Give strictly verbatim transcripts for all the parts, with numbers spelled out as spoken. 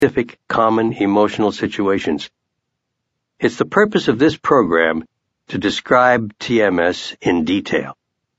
specific common emotional situations. It's the purpose of this program to describe T M S in detail.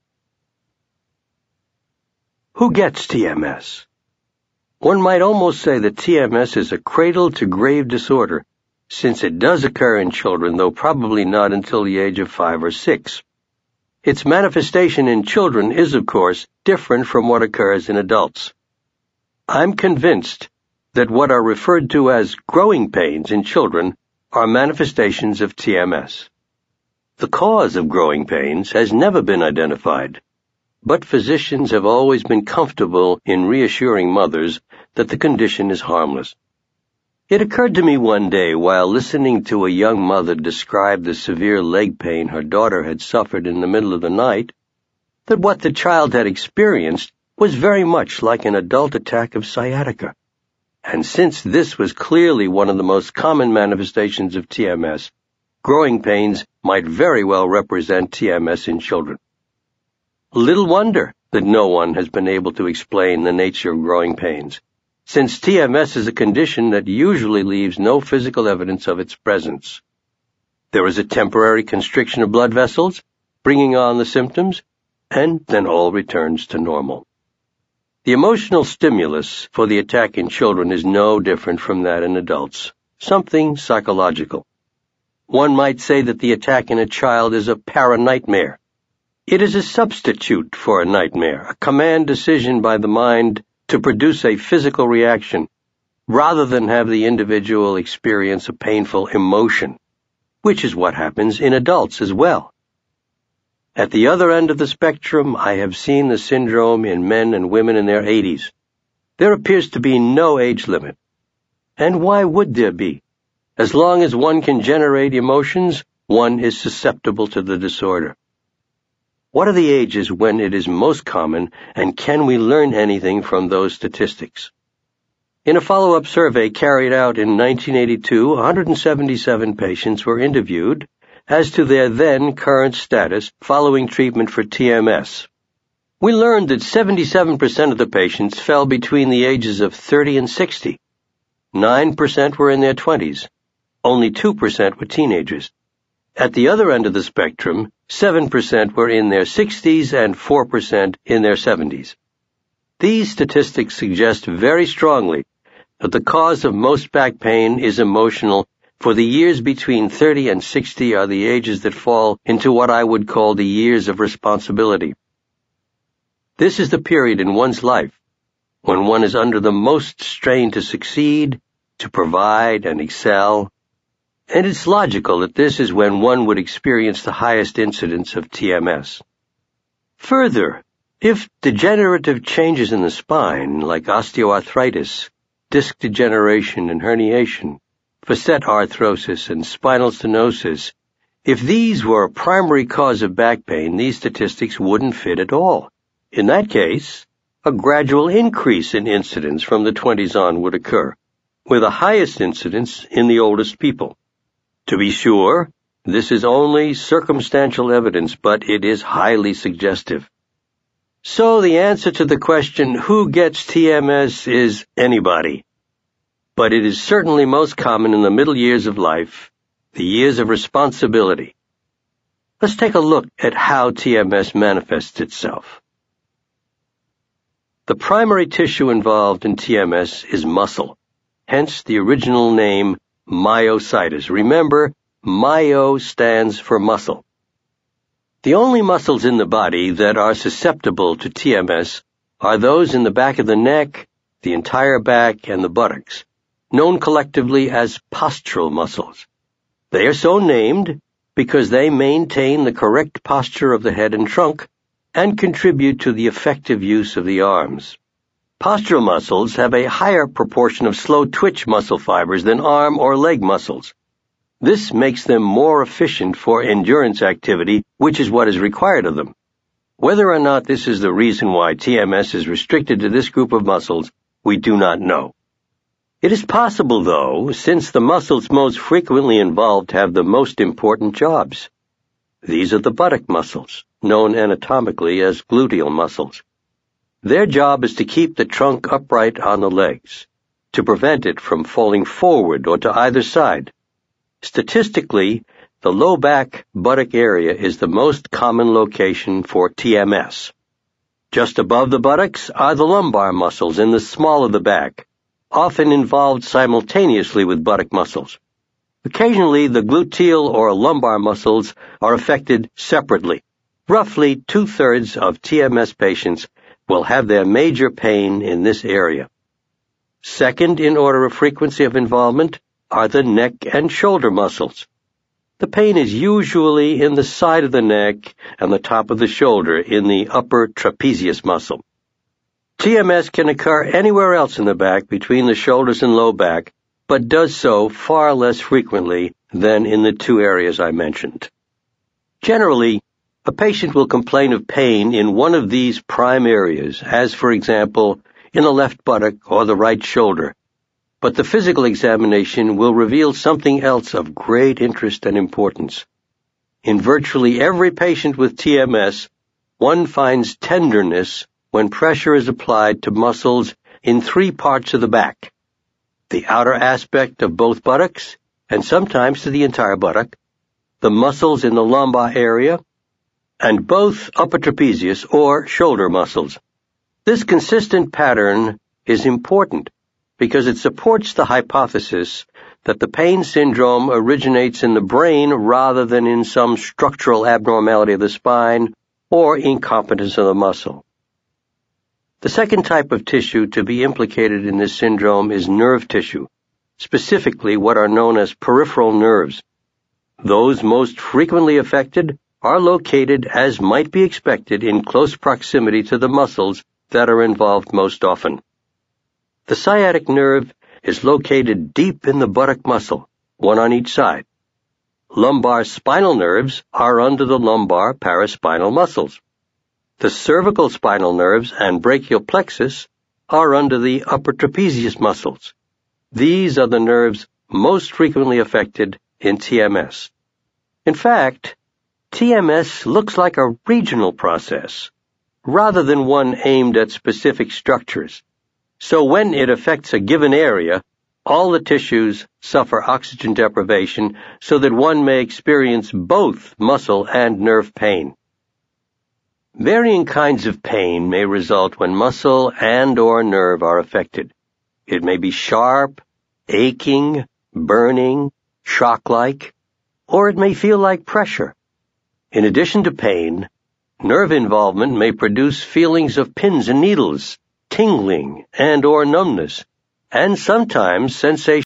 Who gets T M S? One might almost say that T M S is a cradle-to-grave disorder, since it does occur in children, though probably not until the age of five or six. Its manifestation in children is, of course, different from what occurs in adults. I'm convinced that what are referred to as growing pains in children are manifestations of T M S. The cause of growing pains has never been identified, but physicians have always been comfortable in reassuring mothers that the condition is harmless. It occurred to me one day while listening to a young mother describe the severe leg pain her daughter had suffered in the middle of the night that what the child had experienced was very much like an adult attack of sciatica. And since this was clearly one of the most common manifestations of T M S, growing pains might very well represent T M S in children. Little wonder that no one has been able to explain the nature of growing pains, since T M S is a condition that usually leaves no physical evidence of its presence. There is a temporary constriction of blood vessels, bringing on the symptoms, and then all returns to normal. The emotional stimulus for the attack in children is no different from that in adults, something psychological. One might say that the attack in a child is a paranightmare. It is a substitute for a nightmare, a command decision by the mind to produce a physical reaction, rather than have the individual experience a painful emotion, which is what happens in adults as well. At the other end of the spectrum, I have seen the syndrome in men and women in their eighties. There appears to be no age limit. And why would there be? As long as one can generate emotions, one is susceptible to the disorder. What are the ages when it is most common, and can we learn anything from those statistics? In a follow-up survey carried out in nineteen eighty-two, one hundred seventy-seven patients were interviewed as to their then current status following treatment for T M S. We learned that seventy-seven percent of the patients fell between the ages of thirty and sixty. nine percent were in their twenties. Only two percent were teenagers. At the other end of the spectrum, seven percent were in their sixties and four percent in their seventies. These statistics suggest very strongly that the cause of most back pain is emotional, for the years between thirty and sixty are the ages that fall into what I would call the years of responsibility. This is the period in one's life when one is under the most strain to succeed, to provide and excel, and it's logical that this is when one would experience the highest incidence of T M S. Further, if degenerative changes in the spine, like osteoarthritis, disc degeneration and herniation, facet arthrosis and spinal stenosis, if these were a primary cause of back pain, these statistics wouldn't fit at all. In that case, a gradual increase in incidence from the twenties on would occur, with the highest incidence in the oldest people. To be sure, this is only circumstantial evidence, but it is highly suggestive. So the answer to the question, who gets T M S, is anybody. But it is certainly most common in the middle years of life, the years of responsibility. Let's take a look at how T M S manifests itself. The primary tissue involved in T M S is muscle, hence the original name myositis. Remember, myo stands for muscle. The only muscles in the body that are susceptible to T M S are those in the back of the neck, the entire back, and the buttocks, known collectively as postural muscles. They are so named because they maintain the correct posture of the head and trunk and contribute to the effective use of the arms. Postural muscles have a higher proportion of slow twitch muscle fibers than arm or leg muscles. This makes them more efficient for endurance activity, which is what is required of them. Whether or not this is the reason why T M S is restricted to this group of muscles, we do not know. It is possible, though, since the muscles most frequently involved have the most important jobs. These are the buttock muscles, known anatomically as gluteal muscles. Their job is to keep the trunk upright on the legs. to prevent it from falling forward or to either side. Statistically, the low back buttock area is the most common location for T M S. Just above the buttocks are the lumbar muscles in the small of the back, often involved simultaneously with buttock muscles. Occasionally, the gluteal or lumbar muscles are affected separately. Roughly two-thirds of T M S patients will have their major pain in this area. Second in order of frequency of involvement are the neck and shoulder muscles. The pain is usually in the side of the neck and the top of the shoulder in the upper trapezius muscle. T M S can occur anywhere else in the back between the shoulders and low back, but does so far less frequently than in the two areas I mentioned. Generally, a patient will complain of pain in one of these prime areas, as for example, in the left buttock or the right shoulder, but the physical examination will reveal something else of great interest and importance. In virtually every patient with T M S, one finds tenderness when pressure is applied to muscles in three parts of the back: the outer aspect of both buttocks, and sometimes to the entire buttock, the muscles in the lumbar area, and both upper trapezius or shoulder muscles. This consistent pattern is important because it supports the hypothesis that the pain syndrome originates in the brain rather than in some structural abnormality of the spine or incompetence of the muscle. The second type of tissue to be implicated in this syndrome is nerve tissue, specifically what are known as peripheral nerves. Those most frequently affected are located, as might be expected, in close proximity to the muscles that are involved most often. The sciatic nerve is located deep in the buttock muscle, one on each side. Lumbar spinal nerves are under the lumbar paraspinal muscles. The cervical spinal nerves and brachial plexus are under the upper trapezius muscles. These are the nerves most frequently affected in T M S. In fact, T M S looks like a regional process, rather than one aimed at specific structures. So when it affects a given area, all the tissues suffer oxygen deprivation so that one may experience both muscle and nerve pain. Varying kinds of pain may result when muscle and or nerve are affected. It may be sharp, aching, burning, shock-like, or it may feel like pressure. In addition to pain, nerve involvement may produce feelings of pins and needles, tingling and or numbness, and sometimes sensation